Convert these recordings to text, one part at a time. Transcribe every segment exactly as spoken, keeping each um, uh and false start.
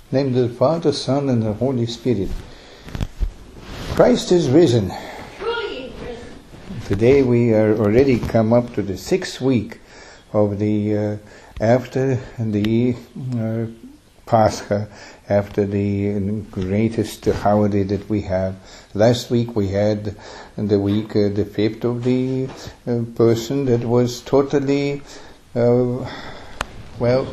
name of the Father, Son, and the Holy Spirit. Christ is risen. Truly is risen. Today we are already come up to the sixth week of the uh, after the uh, Pascha, after the greatest holiday that we have. Last week we had the week, uh, the fifth of the uh, person that was totally, uh, well,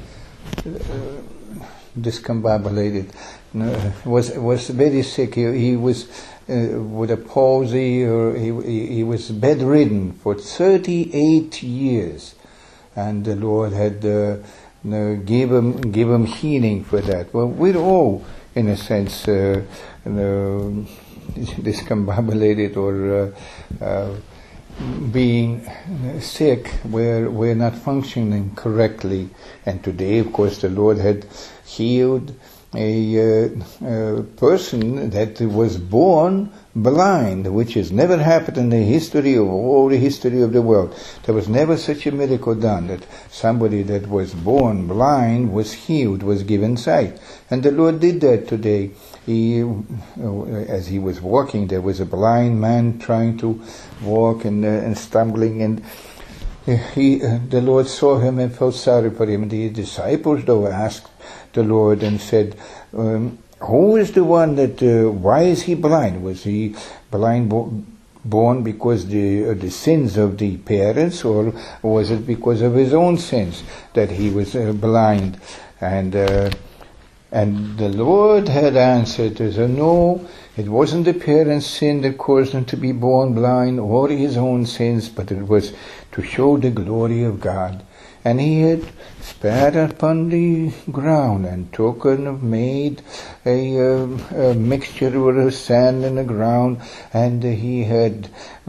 uh, discombobulated. Uh, was was very sick. He, he was uh, with a palsy, or he, he he was bedridden for thirty-eight years, and the Lord had uh, uh, give him give him healing for that. Well, we're all, in a sense, uh, uh, discombobulated or uh, uh, being sick. We're we're not functioning correctly, and today, of course, the Lord had healed a, uh, a person that was born blind, which has never happened in the history of all the history of the world. There was never such a miracle done, that somebody that was born blind was healed, was given sight. And the Lord did that today. He, as he was walking, there was a blind man trying to walk and, uh, and stumbling, and he, uh, the Lord saw him and felt sorry for him. The disciples, though, asked the Lord and said, um, who is the one that, uh, why is he blind? Was he blind bo- born because the uh, the sins of the parents, or was it because of his own sins that he was uh, blind? And uh, and the Lord had answered, he said, no, it wasn't the parents' sin that caused him to be born blind, or his own sins, but it was to show the glory of God. And he had spat upon the ground and took and made a, uh, a mixture with sand in the ground, and he had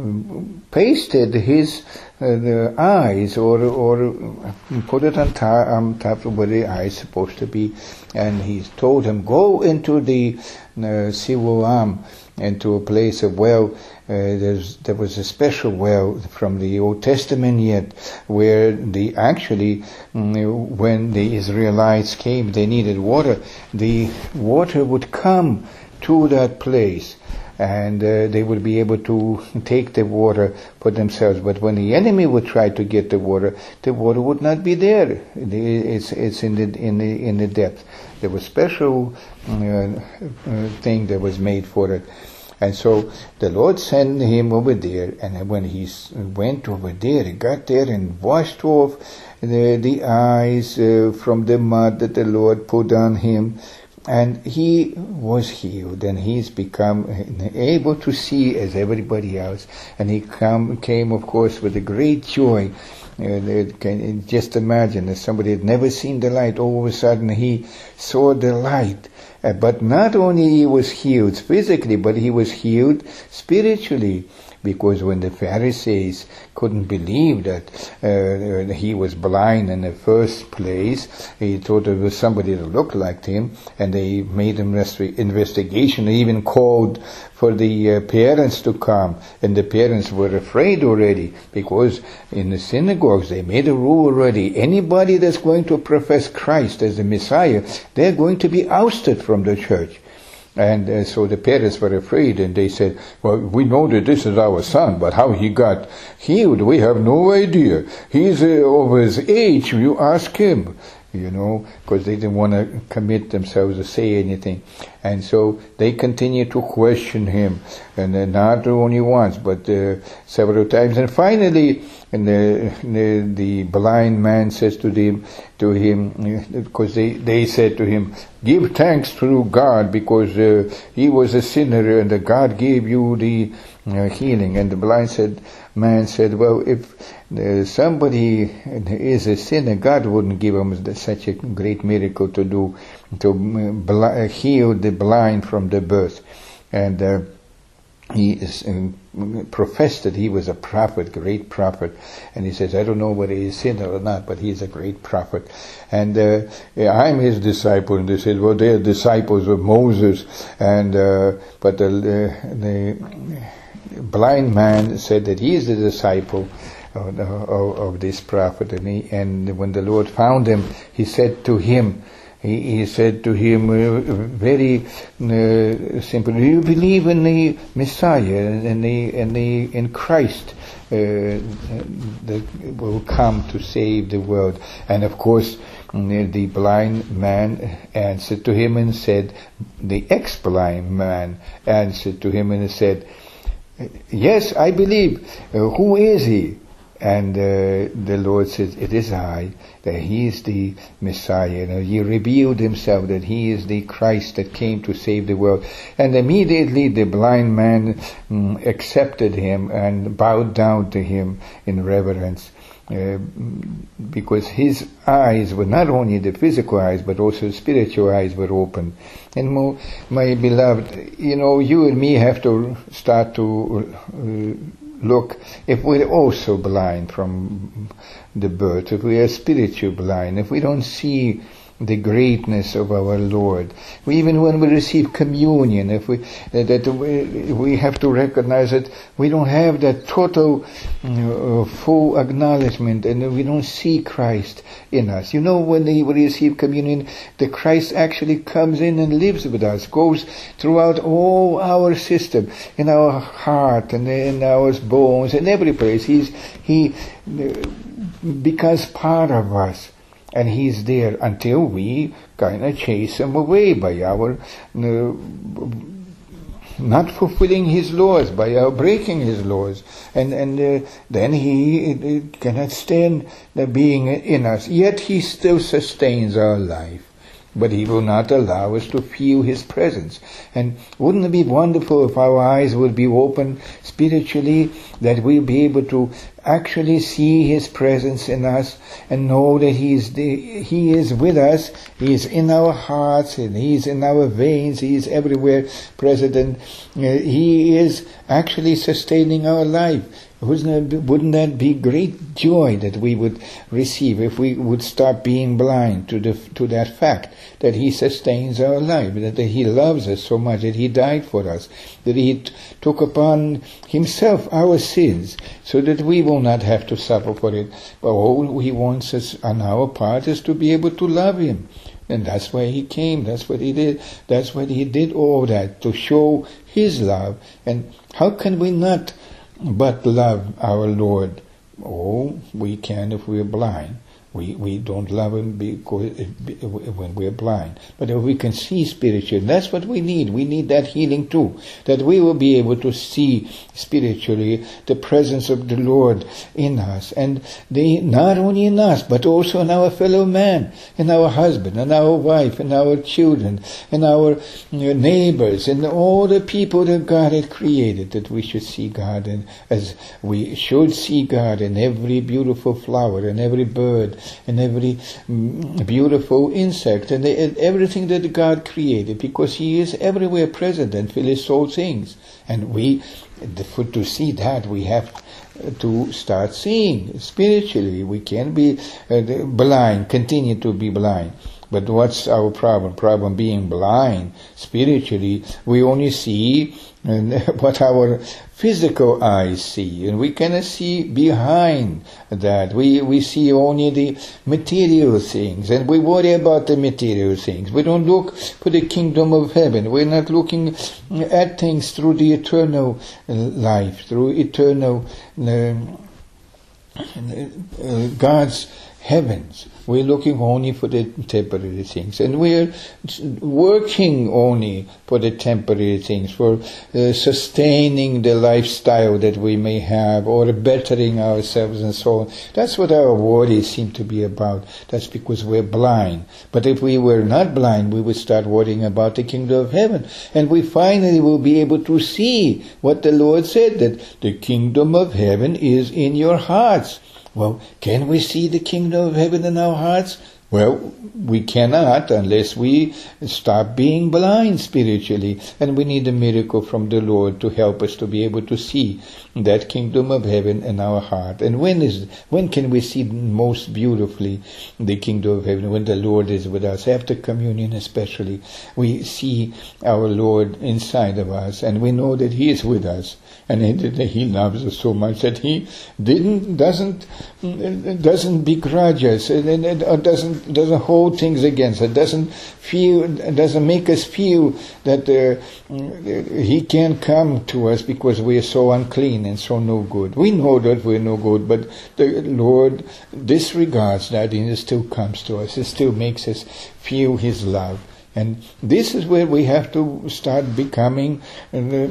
pasted his uh, the eyes, or or put it on top, on top of where the eyes supposed to be, and he told him, go into the uh, Siloam, into a place of well. Uh, there's, there was a special well from the Old Testament yet, where the actually, mm, when the Israelites came, they needed water. The water would come to that place, and uh, they would be able to take the water for themselves. But when the enemy would try to get the water, the water would not be there. It's it's in the in the in the depth. There was special uh, uh, thing that was made for it. And so the Lord sent him over there, and when he went over there, he got there and washed off the, the eyes uh, from the mud that the Lord put on him, and he was healed, and he's become able to see as everybody else. And he come, came, of course, with a great joy. Uh, can just imagine that somebody had never seen the light, all of a sudden he saw the light. Uh, but not only he was healed physically, but he was healed spiritually. Because when the Pharisees couldn't believe that uh, he was blind in the first place, he thought it was somebody that looked like him, and they made an investigation. They even called for the uh, parents to come, and the parents were afraid already, because in the synagogues they made a rule already. Anybody that's going to profess Christ as the Messiah, they're going to be ousted from the church. And uh, so the parents were afraid, and they said, well, we know that this is our son, but how he got healed, we have no idea. He's uh, over his age, you ask him. You know, because they didn't want to commit themselves to say anything. And so they continued to question him, and uh, not only once, but uh, several times. And finally, and the, the the blind man says to them, to him, because they, they said to him, give thanks to God, because uh, he was a sinner, and uh, God gave you the uh, healing. And the blind said, man said, well, if uh, somebody is a sinner, God wouldn't give him such a great miracle to do, to bl- heal the blind from the birth. And uh, he is, uh, professed that he was a prophet, great prophet. And he says, I don't know whether he's a sinner or not, but he's a great prophet. And uh, I'm his disciple. And they said, well, they're disciples of Moses. And uh, but the, the blind man said that he is the disciple of, of, of this prophet. And, he, and when the Lord found him, he said to him, he, he said to him uh, very uh, simple, do you believe in the Messiah, in the, in the, in Christ uh, that will come to save the world? And of course, the blind man answered to him and said, the ex-blind man answered to him and said, yes, I believe. Uh, who is he? And uh, the Lord says, it is I, that he is the Messiah. And he revealed himself that he is the Christ that came to save the world. And immediately the blind man um, accepted him and bowed down to him in reverence. Uh, because his eyes were not only the physical eyes, but also the spiritual eyes were open. And more, my beloved, you know, you and me have to start to uh, look, if we're also blind from the birth, if we are spiritually blind, if we don't see the greatness of our Lord, we, even when we receive communion, if we that we, we have to recognize that we don't have that total uh, full acknowledgement, and we don't see Christ in us. You know, when we receive communion, the Christ actually comes in and lives with us, goes throughout all our system, in our heart and in our bones, in every place. He's he uh, becomes part of us. And he's there until we kind of chase him away by our uh, not fulfilling his laws, by our breaking his laws. And and uh, then he uh, cannot stand the being in us. Yet he still sustains our life. But he will not allow us to feel his presence. And wouldn't it be wonderful if our eyes would be open spiritually, that we'll be able to actually see his presence in us and know that he is the, he is with us, he is in our hearts, and he is in our veins, he is everywhere present, uh, he is actually sustaining our life. Wouldn't that, be, wouldn't that be great joy that we would receive if we would stop being blind to the to that fact that he sustains our life, that he loves us so much, that he died for us, that he t- took upon himself our sins, so that we will not have to suffer for it. But all he wants us on our part is to be able to love him. And that's why he came, that's what he did, that's what he did all that, to show his love. And how can we not but love our Lord? Oh, we can if we're blind. We we don't love him because when we're blind. But if we can see spiritually, that's what we need. We need that healing too. That we will be able to see spiritually the presence of the Lord in us. And they, not only in us, but also in our fellow man, in our husband, and our wife, and our children, and our neighbors, and all the people that God had created, that we should see God in, as we should see God in every beautiful flower, and every bird, and every mm, beautiful insect, and, the, and everything that God created, because he is everywhere present and fills all things. And we, the, for, to see that, we have to start seeing spiritually. We can't be uh, blind, continue to be blind. But what's our problem? Problem being blind spiritually. We only see and what our physical eyes see, and we cannot see behind that. We we see only the material things, and we worry about the material things. We don't look for the kingdom of heaven. We're not looking at things through the eternal life, through eternal uh, uh, God's heavens. We're looking only for the temporary things, and we're working only for the temporary things, for uh, sustaining the lifestyle that we may have, or bettering ourselves and so on. That's what our worries seem to be about. That's because we're blind. But if we were not blind, we would start worrying about the kingdom of heaven, and we finally will be able to see what the Lord said, that the kingdom of heaven is in your hearts. Well, can we see the kingdom of heaven in our hearts? Well, we cannot unless we stop being blind spiritually. And we need a miracle from the Lord to help us to be able to see that kingdom of heaven in our heart. And when is when can we see most beautifully the kingdom of heaven? When the Lord is with us. After communion especially, we see our Lord inside of us, and we know that he is with us. And that he loves us so much that he didn't, doesn't, doesn't begrudge us, and, and, and doesn't doesn't doesn't hold things against us. Doesn't feel doesn't make us feel that uh, He can't come to us because we are so unclean and so no good. We know that we're no good, but the Lord disregards that, and it still comes to us. It still makes us feel His love. And this is where we have to start becoming, uh,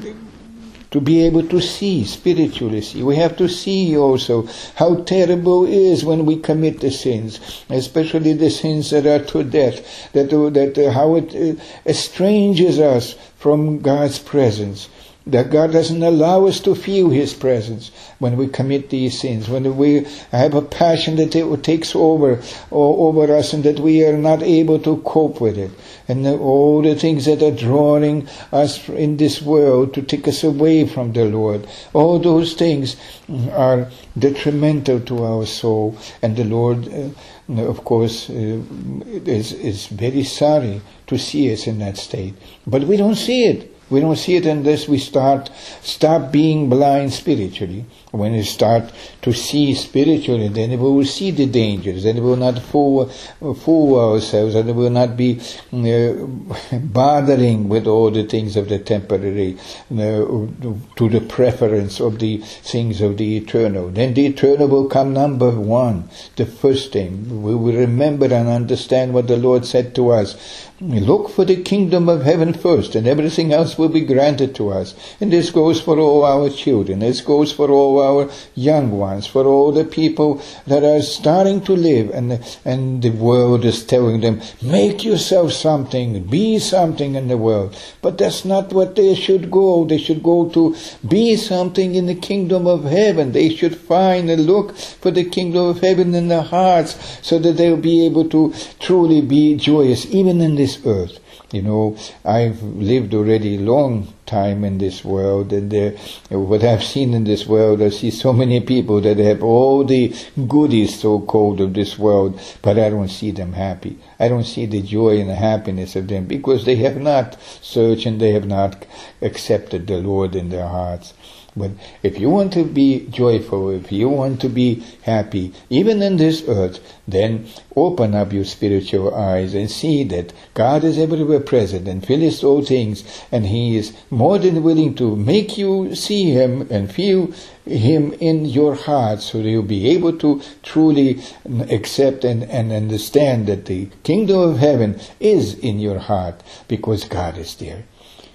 to be able to see, spiritually see. We have to see also how terrible it is when we commit the sins, especially the sins that are to death, that, that uh, how it uh, estranges us from God's presence. That God doesn't allow us to feel His presence when we commit these sins, when we have a passion that it takes over or over us and that we are not able to cope with it. And the, all the things that are drawing us in this world to take us away from the Lord, all those things are detrimental to our soul. And the Lord, uh, of course, uh, is, is very sorry to see us in that state. But we don't see it. We don't see it unless we start stop being blind spiritually. When we start to see spiritually, then we will see the dangers, then we will not fool, fool ourselves, and we will not be uh, bothering with all the things of the temporary, uh, to the preference of the things of the eternal. Then the eternal will come number one, the first thing. We will remember and understand what the Lord said to us. Look for the kingdom of heaven first, and everything else will be granted to us. And this goes for all our children. This goes for all our young ones, for all the people that are starting to live, and and the world is telling them, make yourself something, be something in the world. But that's not what they should go. They should go to be something in the kingdom of heaven. They should find and look for the kingdom of heaven in their hearts, so that they'll be able to truly be joyous, even in this earth. You know, I've lived already a long time in this world, and uh, what I've seen in this world, I see so many people that have all the goodies, so-called, of this world, but I don't see them happy. I don't see the joy and the happiness of them, because they have not searched and they have not accepted the Lord in their hearts. But if you want to be joyful, if you want to be happy, even in this earth, then open up your spiritual eyes and see that God is everywhere present and fills all things, and He is more than willing to make you see Him and feel Him in your heart, so that you'll be able to truly accept and, and understand that the kingdom of heaven is in your heart, because God is there.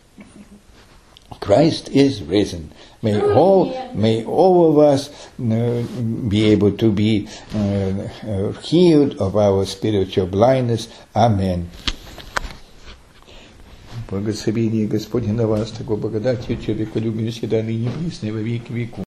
Christ is risen. May all, may all of us uh, be able to be uh, uh, healed of our spiritual blindness. Amen. Благословение Господне на вас, такой благодатью, человеколюбию всегда ныне и присно во веки веков.